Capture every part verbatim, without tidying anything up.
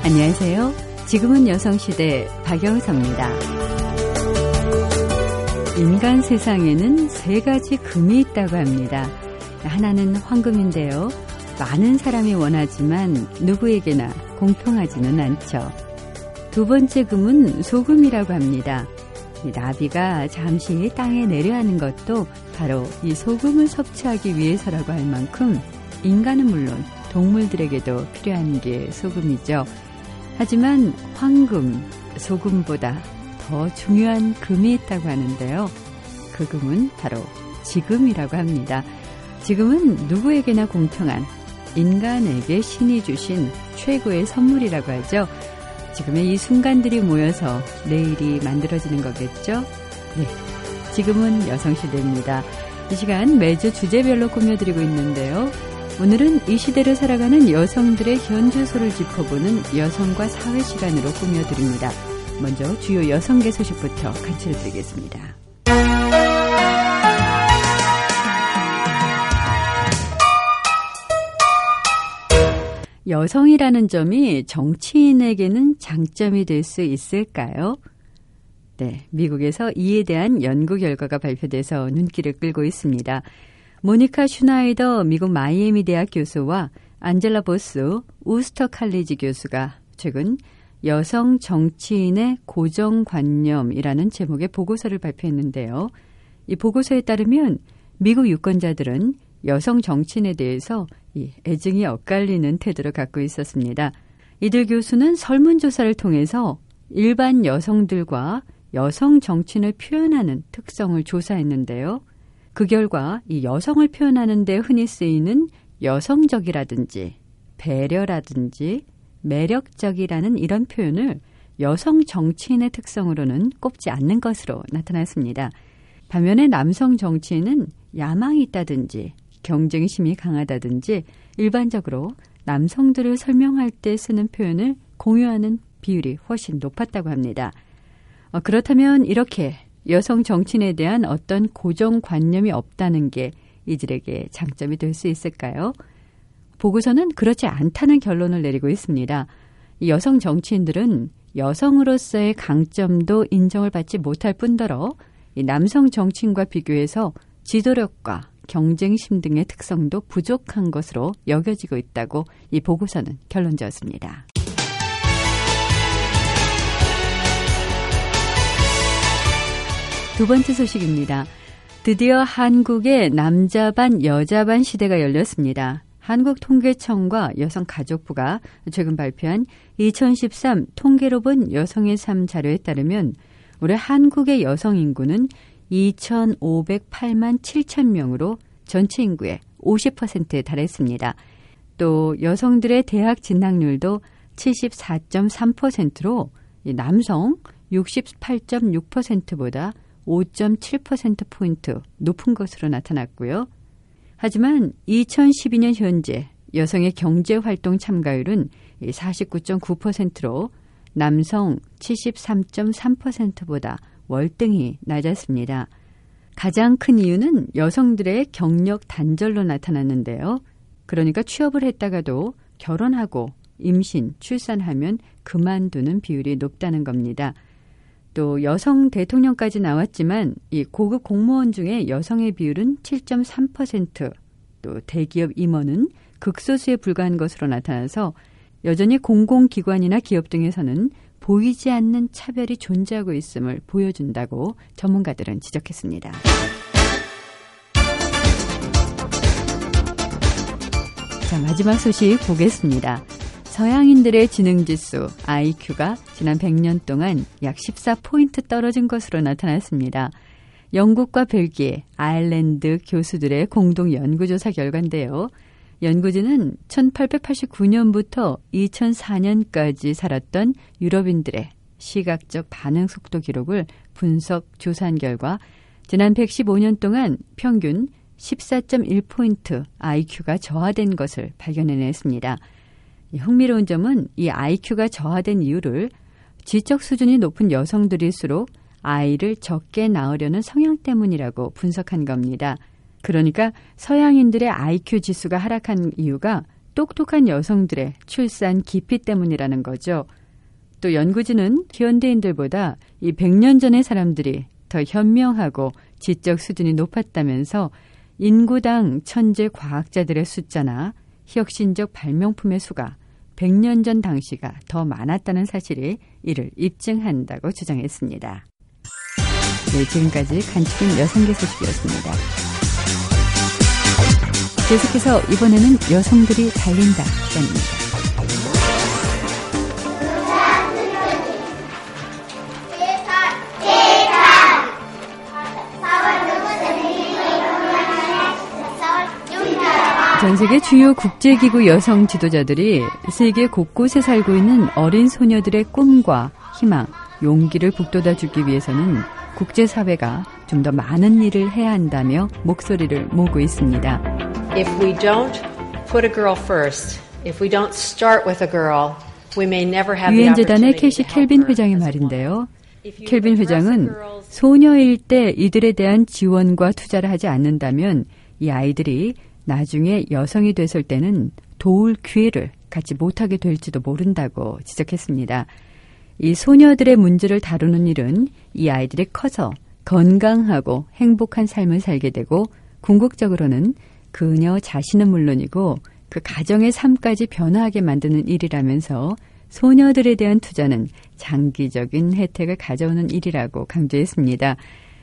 안녕하세요. 지금은 여성시대 박영서입니다. 인간 세상에는 세 가지 금이 있다고 합니다. 하나는 황금인데요. 많은 사람이 원하지만 누구에게나 공평하지는 않죠. 두 번째 금은 소금이라고 합니다. 이 나비가 잠시 땅에 내려앉는 것도 바로 이 소금을 섭취하기 위해서라고 할 만큼 인간은 물론 동물들에게도 필요한 게 소금이죠. 하지만 황금, 소금보다 더 중요한 금이 있다고 하는데요. 그 금은 바로 지금이라고 합니다. 지금은 누구에게나 공평한 인간에게 신이 주신 최고의 선물이라고 하죠. 지금의 이 순간들이 모여서 내일이 만들어지는 거겠죠? 네, 지금은 여성시대입니다. 이 시간 매주 주제별로 꾸며드리고 있는데요. 오늘은 이 시대를 살아가는 여성들의 현주소를 짚어보는 여성과 사회 시간으로 꾸며드립니다. 먼저 주요 여성계 소식부터 간추려드리겠습니다. 여성이라는 점이 정치인에게는 장점이 될 수 있을까요? 네, 미국에서 이에 대한 연구 결과가 발표돼서 눈길을 끌고 있습니다. 모니카 슈나이더 미국 마이애미 대학 교수와 안젤라 보스 우스터 칼리지 교수가 최근 여성 정치인의 고정관념이라는 제목의 보고서를 발표했는데요. 이 보고서에 따르면 미국 유권자들은 여성 정치인에 대해서 이 애증이 엇갈리는 태도를 갖고 있었습니다. 이들 교수는 설문조사를 통해서 일반 여성들과 여성 정치인을 표현하는 특성을 조사했는데요. 그 결과 이 여성을 표현하는 데 흔히 쓰이는 여성적이라든지 배려라든지 매력적이라는 이런 표현을 여성 정치인의 특성으로는 꼽지 않는 것으로 나타났습니다. 반면에 남성 정치인은 야망이 있다든지 경쟁심이 강하다든지 일반적으로 남성들을 설명할 때 쓰는 표현을 공유하는 비율이 훨씬 높았다고 합니다. 어, 그렇다면 이렇게 여성 정치인에 대한 어떤 고정관념이 없다는 게 이들에게 장점이 될 수 있을까요? 보고서는 그렇지 않다는 결론을 내리고 있습니다. 여성 정치인들은 여성으로서의 강점도 인정을 받지 못할 뿐더러 남성 정치인과 비교해서 지도력과 경쟁심 등의 특성도 부족한 것으로 여겨지고 있다고 이 보고서는 결론 지었습니다. 두 번째 소식입니다. 드디어 한국의 남자 반 여자 반 시대가 열렸습니다. 한국통계청과 여성가족부가 최근 발표한 이천십삼 통계로 본 여성의 삶 자료에 따르면 올해 한국의 여성 인구는 이천오백팔만 칠천 명으로 전체 인구의 오십 퍼센트에 달했습니다. 또 여성들의 대학 진학률도 칠십사 점 삼 퍼센트로 남성 육십팔 점 육 퍼센트보다 오 점 칠 퍼센트포인트 높은 것으로 나타났고요. 하지만 이천십이 년 현재 여성의 경제활동 참가율은 사십구 점 구 퍼센트로 남성 칠십삼 점 삼 퍼센트보다 월등히 낮았습니다. 가장 큰 이유는 여성들의 경력 단절로 나타났는데요. 그러니까 취업을 했다가도 결혼하고 임신, 출산하면 그만두는 비율이 높다는 겁니다. 또 여성 대통령까지 나왔지만 이 고급 공무원 중에 여성의 비율은 칠 점 삼 퍼센트, 또 대기업 임원은 극소수에 불과한 것으로 나타나서 여전히 공공기관이나 기업 등에서는 보이지 않는 차별이 존재하고 있음을 보여준다고 전문가들은 지적했습니다. 자, 마지막 소식 보겠습니다. 서양인들의 지능지수 아이큐가 지난 백 년 동안 약 십사 포인트 떨어진 것으로 나타났습니다. 영국과 벨기에, 아일랜드 교수들의 공동 연구조사 결과인데요. 연구진은 천팔백팔십구 년부터 이천사 년까지 살았던 유럽인들의 시각적 반응 속도 기록을 분석 조사한 결과 지난 백십오 년 동안 평균 십사 점 일 포인트 아이큐가 저하된 것을 발견해냈습니다. 흥미로운 점은 이 아이큐가 저하된 이유를 지적 수준이 높은 여성들일수록 아이를 적게 낳으려는 성향 때문이라고 분석한 겁니다. 그러니까 서양인들의 아이큐 지수가 하락한 이유가 똑똑한 여성들의 출산 기피 때문이라는 거죠. 또 연구진은 현대인들보다 이 백 년 전의 사람들이 더 현명하고 지적 수준이 높았다면서 인구당 천재 과학자들의 숫자나 혁신적 발명품의 수가 백 년 전 당시가 더 많았다는 사실이 이를 입증한다고 주장했습니다. 네, 지금까지 간추린 여성계 소식이었습니다. 계속해서 이번에는 여성들이 달린다 시간입니다. 전 세계 주요 국제기구 여성 지도자들이 세계 곳곳에 살고 있는 어린 소녀들의 꿈과 희망, 용기를 북돋아주기 위해서는 국제사회가 좀 더 많은 일을 해야 한다며 목소리를 모으고 있습니다. If we don't put a girl first, if we don't start with a girl, we may never have the 유엔재단의 opportunity 캐시 to help 켈빈 her 회장의 as a 말인데요. woman. 켈빈 회장은 소녀일 때 이들에 대한 지원과 투자를 하지 않는다면 이 아이들이 나중에 여성이 됐을 때는 도울 기회를 갖지 못하게 될지도 모른다고 지적했습니다. 이 소녀들의 문제를 다루는 일은 이 아이들이 커서 건강하고 행복한 삶을 살게 되고 궁극적으로는 그녀 자신은 물론이고 그 가정의 삶까지 변화하게 만드는 일이라면서 소녀들에 대한 투자는 장기적인 혜택을 가져오는 일이라고 강조했습니다.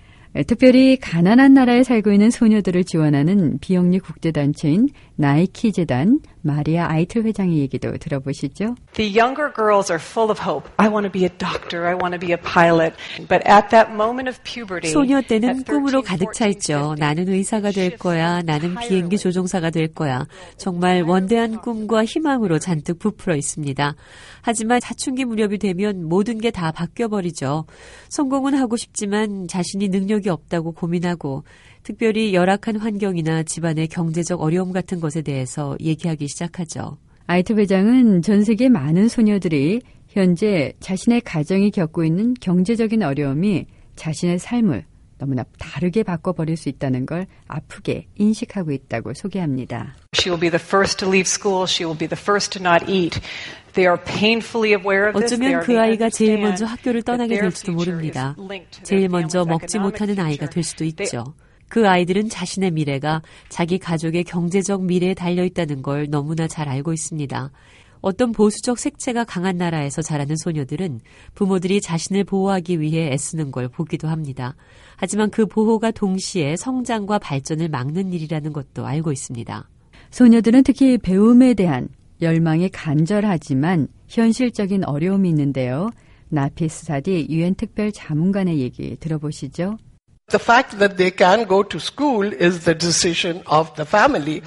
특별히 가난한 나라에 살고 있는 소녀들을 지원하는 비영리 국제단체인 나이키 재단 마리아 아이틀 회장의 얘기도 들어보시죠. The younger girls are full of hope. I want to be a doctor. I want to be a pilot. But at that moment of puberty, 소녀 때는 꿈으로 가득 차 있죠. 나는 의사가 될 거야. 나는 비행기 조종사가 될 거야. 정말 원대한 꿈과 희망으로 잔뜩 부풀어 있습니다. 하지만 사춘기 무렵이 되면 모든 게 다 바뀌어버리죠. 성공은 하고 싶지만 자신이 능력이 없다고 고민하고 특별히 열악한 환경이나 집안의 경제적 어려움 같은 것에 대해서 얘기하기 시작하죠. 아이틀 회장은 전 세계 많은 소녀들이 현재 자신의 가정이 겪고 있는 경제적인 어려움이 자신의 삶을 너무나 다르게 바꿔버릴 수 있다는 걸 아프게 인식하고 있다고 소개합니다. She will be the first to leave school. She will be the first to not eat. They are painfully aware of this. 어쩌면 그 아이가 제일 먼저 학교를 떠나게 될지도 모릅니다. 제일 먼저 먹지 못하는 아이가 될 수도 있죠. 그 아이들은 자신의 미래가 자기 가족의 경제적 미래에 달려있다는 걸 너무나 잘 알고 있습니다. 어떤 보수적 색채가 강한 나라에서 자라는 소녀들은 부모들이 자신을 보호하기 위해 애쓰는 걸 보기도 합니다. 하지만 그 보호가 동시에 성장과 발전을 막는 일이라는 것도 알고 있습니다. 소녀들은 특히 배움에 대한 열망이 간절하지만 현실적인 어려움이 있는데요. 나피스 사디 유엔 특별 자문관의 얘기 들어보시죠. The fact that they can go to school is the decision of the family.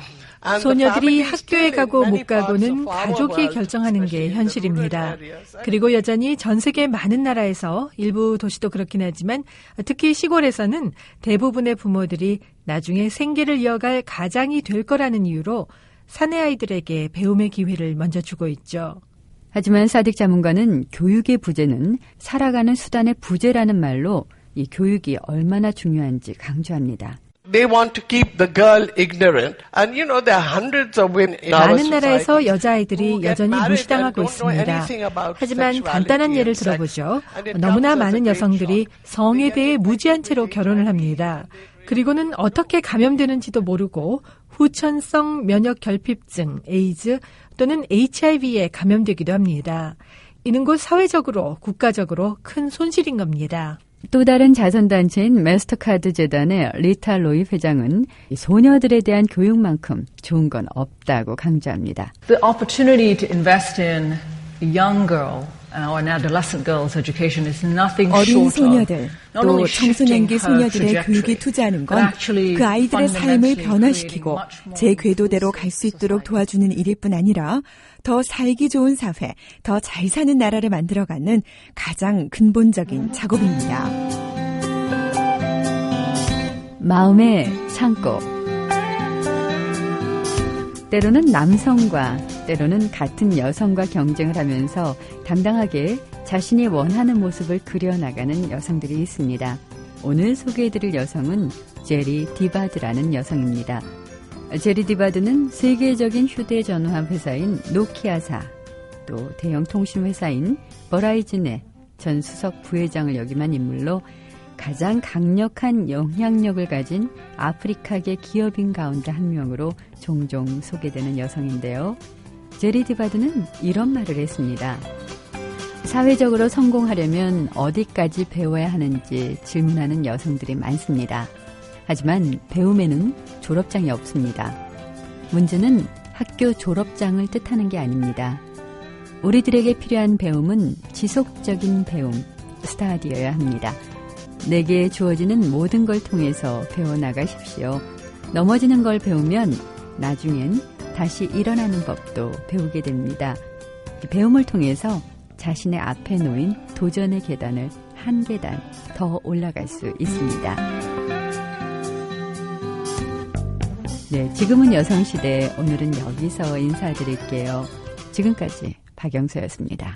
소녀들이 학교에 가고 못 가고는 가족이 결정하는 게 현실입니다. 그리고 여전히 전 세계 많은 나라에서 일부 도시도 그렇긴 하지만 특히 시골에서는 대부분의 부모들이 나중에 생계를 이어갈 가장이 될 거라는 이유로 사내 아이들에게 배움의 기회를 먼저 주고 있죠. 하지만 사딕 자문관은 교육의 부재는 살아가는 수단의 부재라는 말로 이 교육이 얼마나 중요한지 강조합니다. They want to keep the girl ignorant. And you know, there are hundreds of women in our 많은 나라에서 society 여자아이들이 여전히 무시당하고 있습니다. 하지만 간단한 예를 들어보죠. 너무나 많은 여성들이 성에 대해 무지한 채로 결혼을 합니다. 그리고는 어떻게 감염되는지도 모르고 후천성 면역 결핍증, 에이즈 또는 에이치아이브이에 감염되기도 합니다. 이는 곧 사회적으로, 국가적으로 큰 손실인 겁니다. 또 다른 자선단체인 마스터카드 재단의 리타 로이 회장은 소녀들에 대한 교육만큼 좋은 건 없다고 강조합니다. The opportunity to invest in a young girl or an adolescent girl's education is nothing 어린 short 소녀들, of 또 청소년기 소녀들의 교육에 투자하는 건 그 아이들의 삶을 변화시키고 제 궤도대로 갈 수 있도록 도와주는 일일 뿐 아니라 더 살기 좋은 사회, 더 잘 사는 나라를 만들어가는 가장 근본적인 작업입니다. 마음의 창고. 때로는 남성과 때로는 같은 여성과 경쟁을 하면서 당당하게 자신이 원하는 모습을 그려나가는 여성들이 있습니다. 오늘 소개해드릴 여성은 제리 디바드라는 여성입니다. 제리 디바드는 세계적인 휴대전화 회사인 노키아사, 또 대형 통신회사인 버라이즌의 전 수석 부회장을 역임한 인물로 가장 강력한 영향력을 가진 아프리카계 기업인 가운데 한 명으로 종종 소개되는 여성인데요. 제리 디바드는 이런 말을 했습니다. 사회적으로 성공하려면 어디까지 배워야 하는지 질문하는 여성들이 많습니다. 하지만 배움에는 졸업장이 없습니다. 문제는 학교 졸업장을 뜻하는 게 아닙니다. 우리들에게 필요한 배움은 지속적인 배움, 스타디여야 합니다. 내게 주어지는 모든 걸 통해서 배워나가십시오. 넘어지는 걸 배우면 나중엔 다시 일어나는 법도 배우게 됩니다. 배움을 통해서 자신의 앞에 놓인 도전의 계단을 한 계단 더 올라갈 수 있습니다. 네, 지금은 여성시대, 오늘은 여기서 인사드릴게요. 지금까지 박영서였습니다.